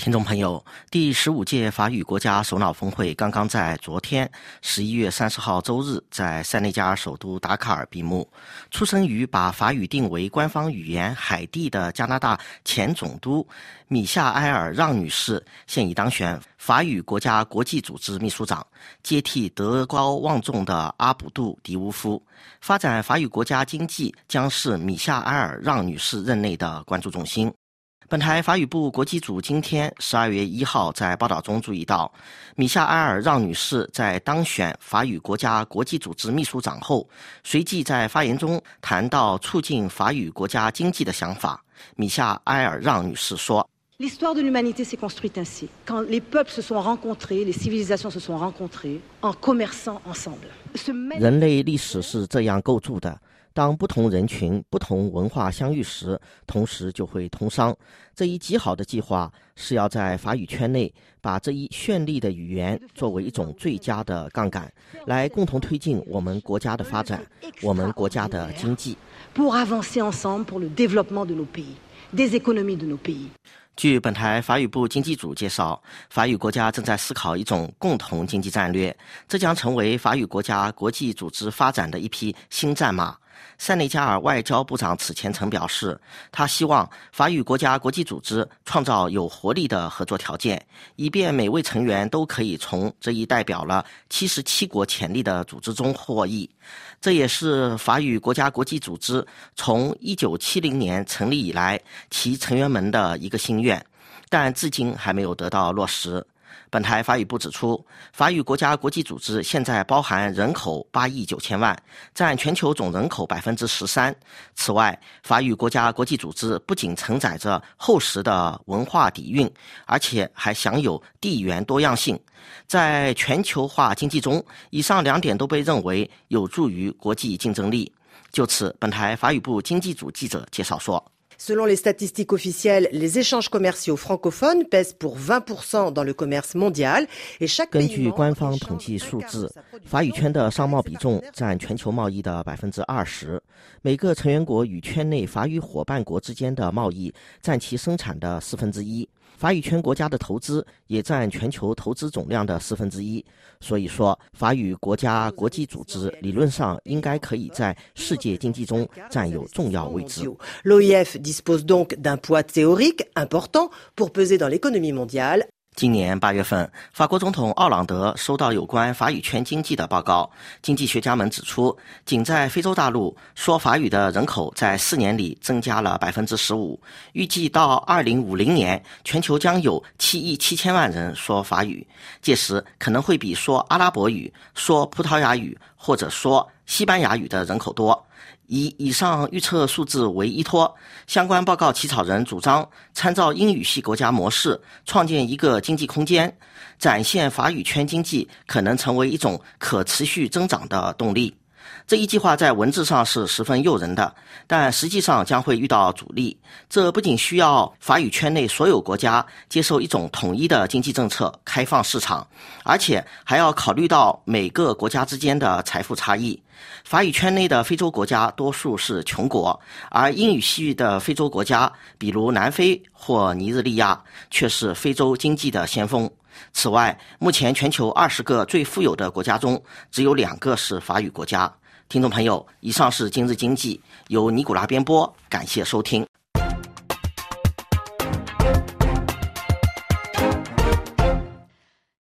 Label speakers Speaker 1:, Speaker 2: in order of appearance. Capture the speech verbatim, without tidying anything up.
Speaker 1: 听众朋友，第十五届法语国家首脑峰会刚刚在昨天十一月三十号周日在塞内加尔首都达卡尔闭幕。出生于把法语定为官方语言海地的加拿大前总督米夏埃尔让女士现已当选法语国家国际组织秘书长，接替德高望重的阿卜杜迪乌夫。发展法语国家经济将是米夏埃尔让女士任内的关注重心。本台法语部国际组今天十二月一号在报道中注意到，米夏埃尔让女士在当选法语国家国际组织秘书长后，随即在发言中谈到促进法语国家经济的想法。米夏埃尔让女士说
Speaker 2: ：“L'histoire de l'humanité s'est construite ainsi. Quand les peuples se sont rencontrés, les civilisations se sont rencontrées en commerçant ensemble.
Speaker 1: 人类历史是这样构筑的。当不同人群、不同文化相遇时，同时就会通商。这一极好的计划是要在法语圈内把这一绚丽的语言作为一种最佳的杠杆，来共同推进我们国家的发展，我们国家的经济。
Speaker 2: Pour avancer ensemble pour le développement de nos pays, des économies de nos pays.”
Speaker 1: 据本台法语部经济组介绍，法语国家正在思考一种共同经济战略，这将成为法语国家国际组织发展的一匹新战马。塞内加尔外交部长此前曾表示，他希望法语国家国际组织创造有活力的合作条件，以便每位成员都可以从这一代表了七十七国潜力的组织中获益。这也是法语国家国际组织从一九七零年成立以来其成员们的一个心愿，但至今还没有得到落实。本台法语部指出，法语国家国际组织现在包含人口八亿九千万，占全球总人口百分之十三。此外，法语国家国际组织不仅承载着厚实的文化底蕴，而且还享有地缘多样性。在全球化经济中，以上两点都被认为有助于国际竞争力。就此，本台法语部经济组记者介绍说。
Speaker 3: Selon les statistiques officielles, les échanges commerciaux francophones pèsent pour vingt pour cent dans le commerce mondial et chaque pays
Speaker 1: 根据官方统计数字，法语圈的商贸比重占全球贸易的百分之二十。每个成员国与圈内法语伙伴国之间的贸易占其生产的四分之一。法语圈国家的投资也占全球投资总量的四分之一，所以说，法语国家国际组织理论上应该可以在世界经济中占有重要位置。
Speaker 3: L'O I F dispose donc d'un poids théorique important pour peser dans l'économie mondiale.
Speaker 1: 今年八月份，法国总统奥朗德收到有关法语圈经济的报告。经济学家们指出，仅在非洲大陆，说法语的人口在四年里增加了百分之十五。预计到二零五零年，全球将有七亿七千万人说法语，届时可能会比说阿拉伯语、说葡萄牙语或者说西班牙语的人口多。以以上预测数字为依托，相关报告起草人主张参照英语系国家模式，创建一个经济空间，展现法语圈经济可能成为一种可持续增长的动力。这一计划在文字上是十分诱人的，但实际上将会遇到阻力。这不仅需要法语圈内所有国家接受一种统一的经济政策，开放市场，而且还要考虑到每个国家之间的财富差异。法语圈内的非洲国家多数是穷国，而英语系的非洲国家，比如南非或尼日利亚，却是非洲经济的先锋。此外，目前全球二十个最富有的国家中，只有两个是法语国家。听众朋友，以上是今日经济，由尼古拉编播，感谢收听。